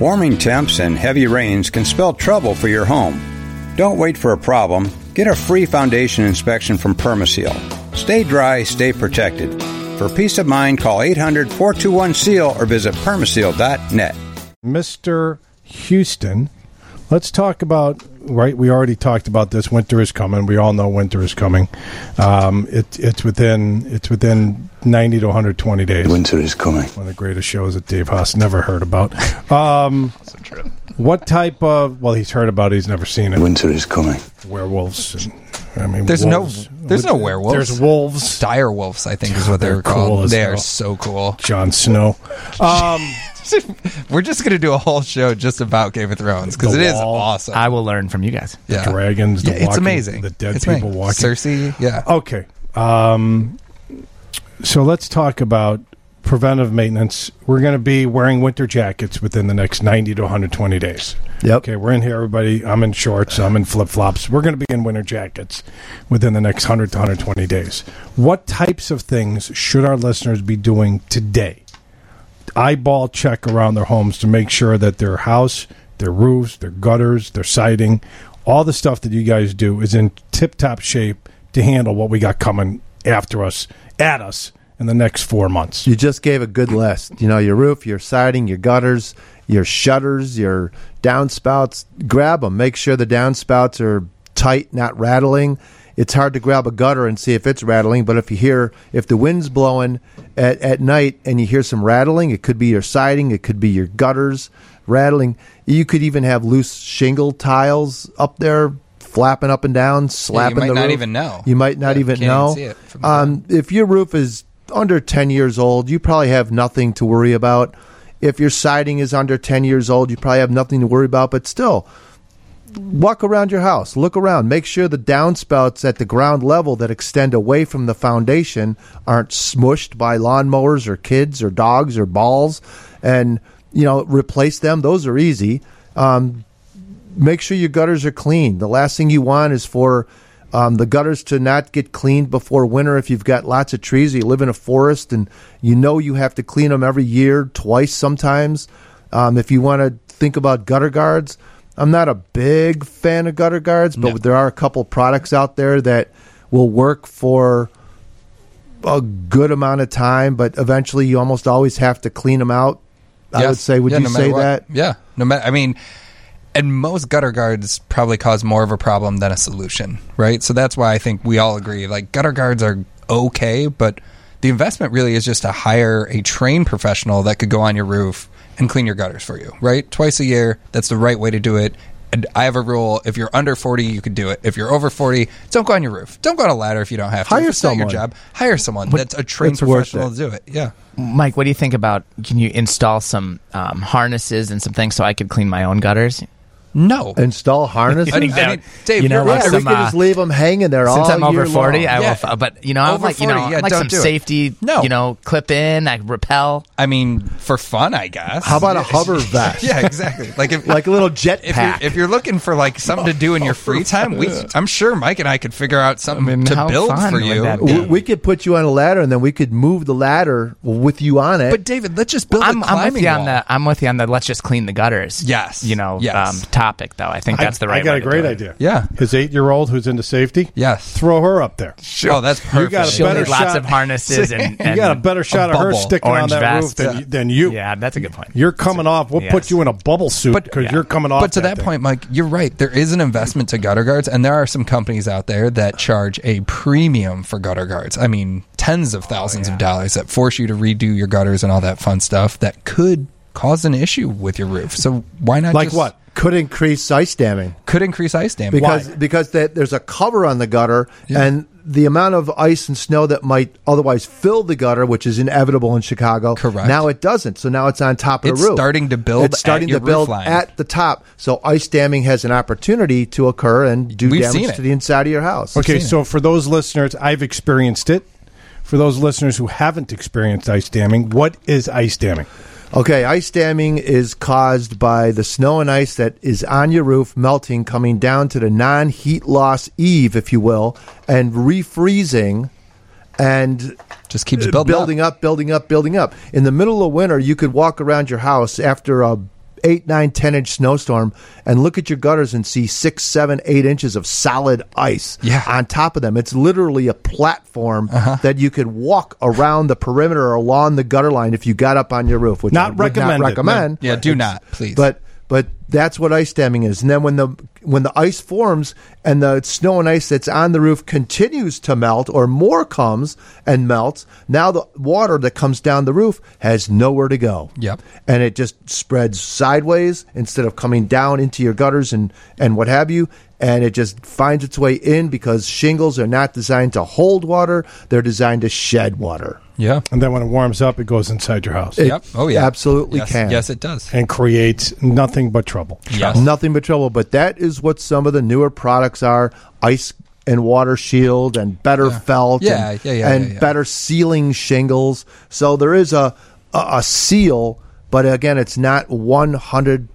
Warming temps and heavy rains can spell trouble for your home. Don't wait for a problem. Get a free foundation inspection from Permaseal. Stay dry, stay protected. For peace of mind, call 800-421-SEAL or visit permaseal.net. Mr. Houston, let's talk about, right, we already talked about this. Winter is coming. We all know winter is coming. It's within 90 to 120 days. Winter is coming. One of the greatest shows that Dave Haas never heard about. So true. What type of, well, he's heard about it, he's never seen it. Winter is coming. Werewolves. There's wolves. no werewolves. There's wolves. Dire wolves, I think, is what they're called. Cool, they are so cool. Jon Snow. We're just going to do a whole show just about Game of Thrones because it is awesome. I will learn from you guys. The dragons, the walking, it's amazing. The dead it's people amazing. walking. Cersei, yeah. Okay. So let's talk about preventive maintenance. We're going to be wearing winter jackets within the next 90 to 120 days. Yep. Okay, we're in here, everybody. I'm in shorts. I'm in flip-flops. We're going to be in winter jackets within the next 100 to 120 days. What types of things should our listeners be doing today? Eyeball check around their homes to make sure that their house, their roofs, their gutters, their siding, all the stuff that you guys do is in tip-top shape to handle what we got coming at us in the next 4 months. You just gave a good list. You know, your roof, your siding, your gutters, your shutters, your downspouts. Grab them. Make sure the downspouts are tight, not rattling. It's hard to grab a gutter and see if it's rattling, but if the wind's blowing at night and you hear some rattling, it could be your siding, it could be your gutters rattling. You could even have loose shingle tiles up there flapping up and down, slapping the roof. You might not even know. You might not even know. See it if your roof is under 10 years old, you probably have nothing to worry about. If your siding is under 10 years old, you probably have nothing to worry about, but still, walk around your house, look around, make sure the downspouts at the ground level that extend away from the foundation aren't smushed by lawnmowers or kids or dogs or balls, and replace them. Those are easy. Make sure your gutters are clean. The last thing you want is for the gutters to not get cleaned before winter. If you've got lots of trees, or you live in a forest, and you have to clean them every year, twice sometimes. If you want to think about gutter guards, I'm not a big fan of gutter guards, but there are a couple products out there that will work for a good amount of time, but eventually you almost always have to clean them out. I would say, would you say that? Yeah. No matter, I mean, and most gutter guards probably cause more of a problem than a solution, right? So that's why I think we all agree, like, gutter guards are okay, but the investment really is just to hire a trained professional that could go on your roof and clean your gutters for you, right? Twice a year, that's the right way to do it. And I have a rule, if you're under 40, you could do it. If you're over 40, don't go on your roof. Don't go on a ladder if you don't have to. Hire if it's not someone. your job. Hire someone that's a trained professional to do it. Yeah. Mike, what do you think about, can you install some harnesses and some things so I could clean my own gutters? No. Install harnesses? I mean, Dave, we can just leave them hanging there all year long. Since I'm over 40, I will. But I'm like, 40, I like some safety. Clip in, I repel. I mean, for fun, I guess. How about a hover vest? Yeah, exactly. Like a little jet pack. If you're looking for like something to do in your free time, I'm sure Mike and I could figure out something to build for you. We could put you on a ladder, and then we could move the ladder with you on it. But David, let's just build a climbing wall. I'm with you on the let's just clean the gutters. Yes. Topic though. I think that's the right. I got a great idea. Yeah, his 8-year-old who's into safety. Yes, throw her up there. Sure. Oh, that's perfect. You got a better shot. Lots of harnesses and you got a better shot of her sticking on that roof than you. Yeah, that's a good point. You're coming off. We'll put you in a bubble suit because you're coming off. But to that point, Mike, you're right. There is an investment to gutter guards, and there are some companies out there that charge a premium for gutter guards. I mean, tens of thousands of dollars that force you to redo your gutters and all that fun stuff that could cause an issue with your roof. So why not? Like what? Could increase ice damming. Because there's a cover on the gutter, and the amount of ice and snow that might otherwise fill the gutter, which is inevitable in Chicago. Correct. Now it doesn't. So now it's on top of the roof. It's starting to build. It's starting to build at the top. So ice damming has an opportunity to occur and do damage to the inside of your house. Okay, so for those listeners, I've experienced it. For those listeners who haven't experienced ice damming, what is ice damming? Okay, ice damming is caused by the snow and ice that is on your roof melting, coming down to the non-heat loss eave, if you will, and refreezing, and just keeps building up. In the middle of winter, you could walk around your house after a 8, 9, 10-inch snowstorm and look at your gutters and see 6, 7, 8 inches of solid ice on top of them. It's literally a platform that you could walk around the perimeter or along the gutter line if you got up on your roof, which I would not recommend. Yeah, do not, please. But that's what ice damming is. And then when the ice forms and the snow and ice that's on the roof continues to melt, or more comes and melts, now the water that comes down the roof has nowhere to go. Yep. And it just spreads sideways instead of coming down into your gutters and what have you. And it just finds its way in because shingles are not designed to hold water. They're designed to shed water. Yeah. And then when it warms up, it goes inside your house. Yep. Oh, yeah. Absolutely can. Yes, it does. And creates nothing but trouble. Yes. Nothing but trouble. But that is what some of the newer products are. Ice and water shield and better felt and better sealing shingles. So there is a seal, but again, it's not 100%,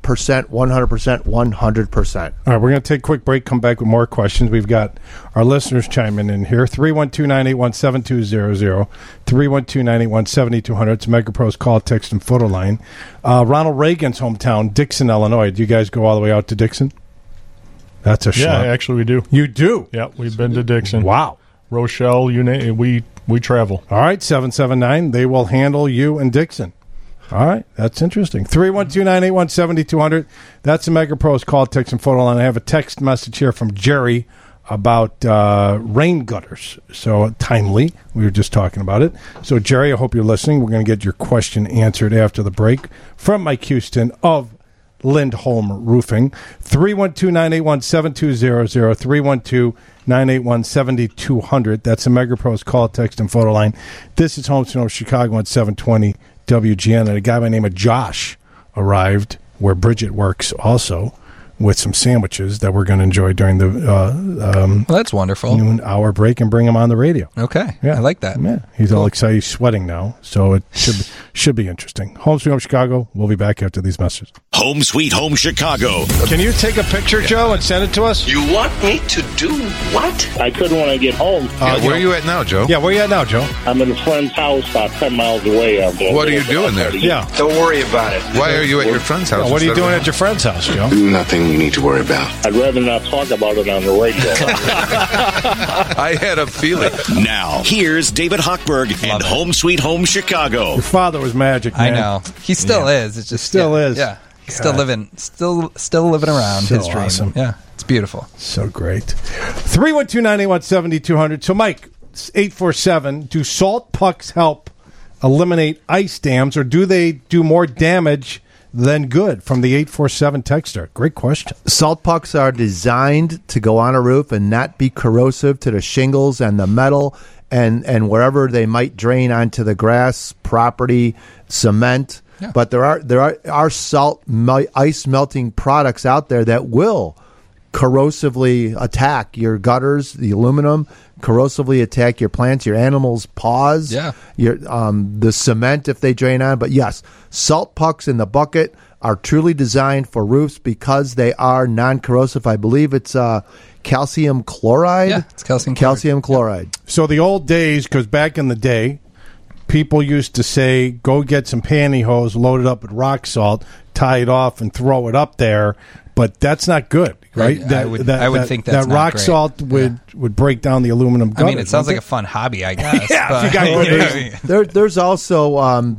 100%. All right, we're going to take a quick break, come back with more questions. We've got our listeners chiming in here. 312-981-7200, 312-981-7200. It's MegaPro's call, text, and photo line. Ronald Reagan's hometown, Dixon, Illinois. Do you guys go all the way out to Dixon? That's a shot. Yeah, actually we do. You do? Yeah, we've been to Dixon. Wow. Rochelle, we travel. All right, 779. They will handle you in Dixon. All right, that's interesting. 312-981-7200. That's the MegaPro's call, text, and photo line. I have a text message here from Jerry about rain gutters. So timely. We were just talking about it. So, Jerry, I hope you're listening. We're going to get your question answered after the break from Mike Houston of Lindholm Roofing. 312-981-7200, 312-981-7200. That's the MegaPro's call, text, and photo line. This is Home Snow Chicago at 720 WGN. And a guy by the name of Josh arrived where Bridget works also with some sandwiches that we're going to enjoy during the well, that's wonderful. noon hour break and bring him on the radio. Okay. Yeah. I like that. Yeah. He's all excited. He's sweating now, so it should be interesting. Home Sweet Home Chicago. We'll be back after these messages. Home Sweet Home Chicago. Can you take a picture, Joe, and send it to us? You want me to do what? I couldn't when I get home. Where are you at now, Joe? Yeah, where are you at now, Joe? I'm in a friend's house about 10 miles away. What are you doing there? Yeah. Don't worry about it. Why are you at your friend's house? What are you doing at your friend's house, Joe? Nothing you need to worry about. I'd rather not talk about it on the radio. I had a feeling. Now, here's David Hochberg and Home Sweet Home Chicago. Your father was magic, man. I know. He still is. It's just Still is. Yeah. He's still living around So his dream. awesome. Yeah. It's beautiful. So great. 312-981-7200. So, Mike, 847, do salt pucks help eliminate ice dams, or do they do more damage than good? From the 847 texter. Great question. Salt pucks are designed to go on a roof and not be corrosive to the shingles and the metal and wherever they might drain onto the grass, property, cement. Yeah. But there are salt ice melting products out there that will corrosively attack your gutters, the aluminum, corrosively attack your plants, your animals' paws, your the cement if they drain on. But yes, salt pucks in the bucket are truly designed for roofs because they are non-corrosive. I believe it's calcium chloride. Yeah, it's calcium chloride. So the old days, because back in the day, people used to say, go get some pantyhose, load it up with rock salt, tie it off, and throw it up there. But that's not good, right? I would think that's that not rock great. salt would break down the aluminum gutters. I mean, it sounds like a fun hobby, I guess. Yeah, but, if you got good reason. There's also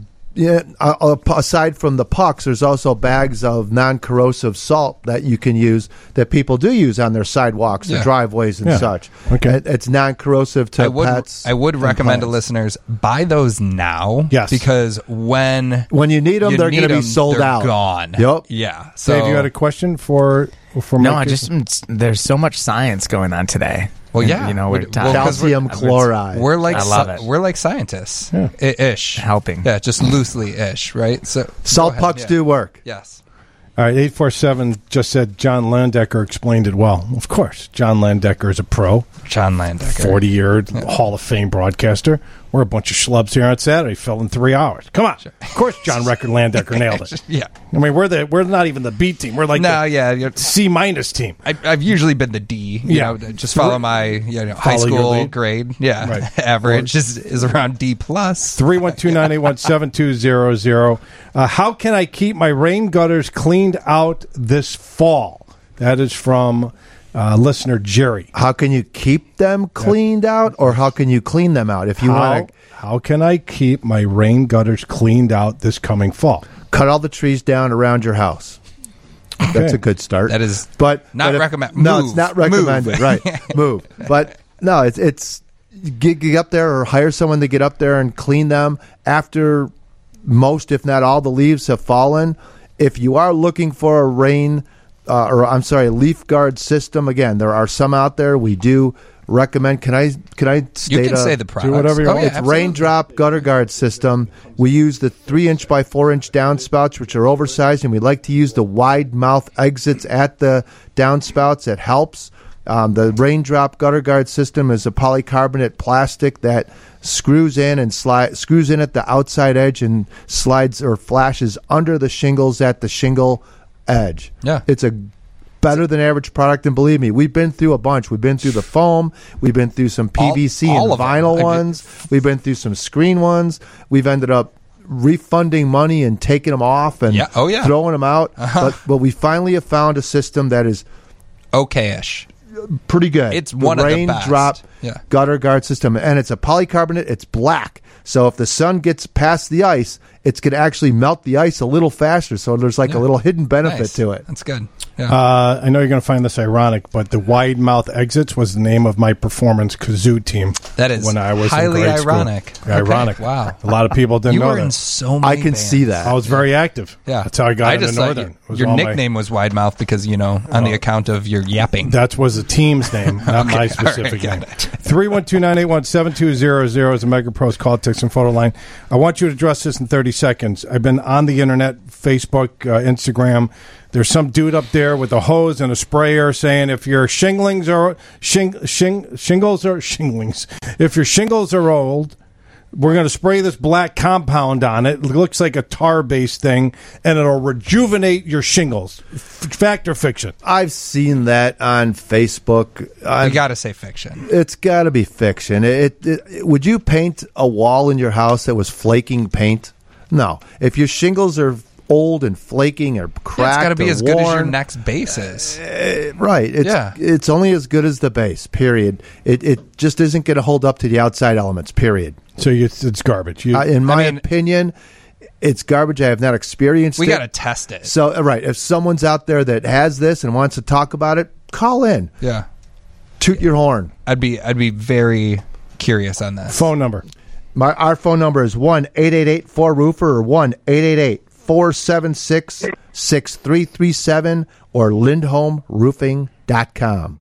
aside from the pucks, there's also bags of non-corrosive salt that you can use, that people do use on their sidewalks, their driveways, and such. Okay. It's non-corrosive to pets. I would recommend to plants. listeners, buy those now. Yes. Because when you need them, they're going to be sold they're out. Gone. Yep. Yeah. So Dave, you had a question for No, Mike? there's so much science going on today. Well, yeah. You know, we're Calcium chloride. We're like I love it. We're like scientists, ish, Helping. Yeah, just loosely ish, right? So Salt go ahead, pucks do work. Yes. All right, 847 just said John Landecker explained it well. Of course, John Landecker is a pro, John Landecker, 40-year Hall of Fame broadcaster. We're a bunch of schlubs here on Saturday, filled in 3 hours. Come on, of course, John Record Landecker nailed it. Yeah, I mean we're not even the B team. We're like you're C- team. I've usually been the D. You know, just follow my high Follow your school lead. grade. Yeah, Right. average is around D plus. 312-981-7200. How can I keep my rain gutters cleaned out this fall? That is from listener Jerry. How can you keep them cleaned out, or how can you clean them out? If you want to How can I keep my rain gutters cleaned out this coming fall? cut all the trees down around your house. That's a good start. That is but not if- recommend. No, Move. it's not recommended. Move. Right, move. But no, it's get up there or hire someone to get up there and clean them after most, if not all, the leaves have fallen. If you are looking for a leaf guard system, again, there are some out there. We do recommend. Can I state You can say the product. whatever you want. It's Raindrop Gutter Guard System. We use the 3-inch by 4-inch downspouts, which are oversized, and we like to use the wide mouth exits at the downspouts. It helps. The Raindrop Gutter Guard System is a polycarbonate plastic that screws in at the outside edge and slides or flashes under the shingles at the shingle edge. Yeah. It's a better than average product, and believe me, we've been through a bunch. We've been through the foam, we've been through some PVC all and of them. vinyl ones, we've been through some screen ones. We've ended up refunding money and taking them off and throwing them out. But we finally have found a system that is okay-ish. Pretty good. It's one of the best. Raindrop Yeah. Gutter Guard System, and it's a polycarbonate. It's black, so if the sun gets past the ice, it's going to actually melt the ice a little faster. So there's like a little hidden benefit Nice. to it. That's good. Yeah. I know you're going to find this ironic, but the wide mouth exits was the name of my performance kazoo team. That is when I was highly in grade school. ironic. Okay, Ironic. wow. A lot of people didn't You know were that. in so many I can see that. I was very active. Yeah. That's how I got into just thought Northern. It was Your all my- nickname was Wide Mouth because, on the account of your yapping. That was the team's name, not Okay, my all specific right, name. got it. 312-981-7200 is a MegaPro's call, text, and photo line. I want you to address this in 30 seconds. I've been on the internet, Facebook, Instagram. There's some dude up there with a hose and a sprayer saying if your shingles are shinglings, if your shingles are old, we're going to spray this black compound on it. It looks like a tar-based thing, and it'll rejuvenate your shingles. Fact or fiction? I've seen that on Facebook. You got to say fiction. It's got to be fiction. Would you paint a wall in your house that was flaking paint? No. If your shingles are old and flaking or cracked, It's got to be or as good as your worn, next base is. right. It's only as good as the base, period. It just isn't going to hold up to the outside elements, period. So it's garbage. In my opinion, it's garbage. I have not experienced it. We got to test it. So, right, if someone's out there that has this and wants to talk about it, call in. Yeah. Toot your horn. I'd be very curious on this. Phone number. Our phone number is 1-888-4-ROOFER or 1-888-476-6337 or lindholmroofing.com.